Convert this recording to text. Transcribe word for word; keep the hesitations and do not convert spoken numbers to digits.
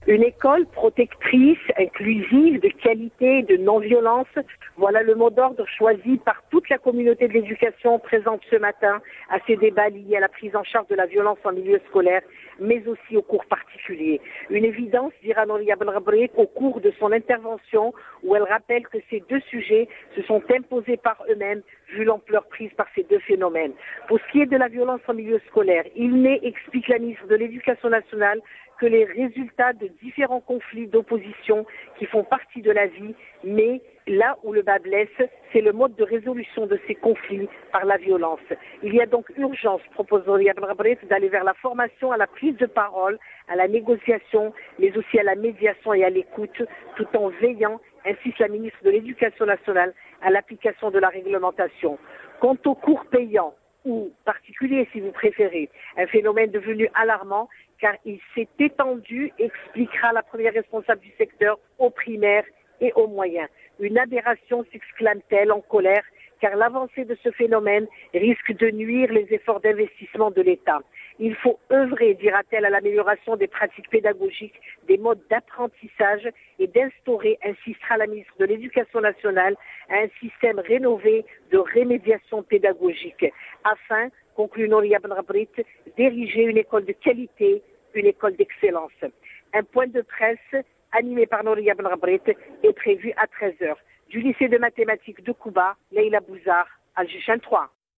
Une école protectrice, inclusive, de qualité, de non-violence. Voilà le mot d'ordre choisi par toute la communauté de l'éducation présente ce matin à ces débats liés à la prise en charge de la violence en milieu scolaire, mais aussi aux cours particuliers. Une évidence, dira Nouria Benrabrit, au cours de son intervention, où elle rappelle que ces deux sujets se sont imposés par eux-mêmes, vu l'ampleur prise par ces deux phénomènes. Pour ce qui est de la violence en milieu scolaire, il n'est, explique la ministre de l'Éducation nationale, que les résultats de différents conflits d'opposition qui font partie de la vie, mais là où le bas blesse, c'est le mode de résolution de ces conflits par la violence. Il y a donc urgence, propose Nouria Benrabrit, d'aller vers la formation à la prise de parole, à la négociation, mais aussi à la médiation et à l'écoute, tout en veillant, insiste la ministre de l'Éducation nationale, à l'application de la réglementation. Quant aux cours payants, ou particuliers si vous préférez, un phénomène devenu alarmant car il s'est étendu, expliquera la première responsable du secteur, aux primaires et aux moyens. Une aberration, s'exclame-t-elle en colère, car l'avancée de ce phénomène risque de nuire les efforts d'investissement de l'État. Il faut œuvrer, dira-t-elle, à l'amélioration des pratiques pédagogiques, des modes d'apprentissage et d'instaurer, insistera la ministre de l'Éducation nationale, un système rénové de rémédiation pédagogique afin, conclut Nouria Benrabrit, d'ériger une école de qualité, une école d'excellence. Un point de presse animé par Nouria Benrabrit est prévu à treize heures. Du lycée de mathématiques de Kouba, Leïla Bouzar, Alger trois.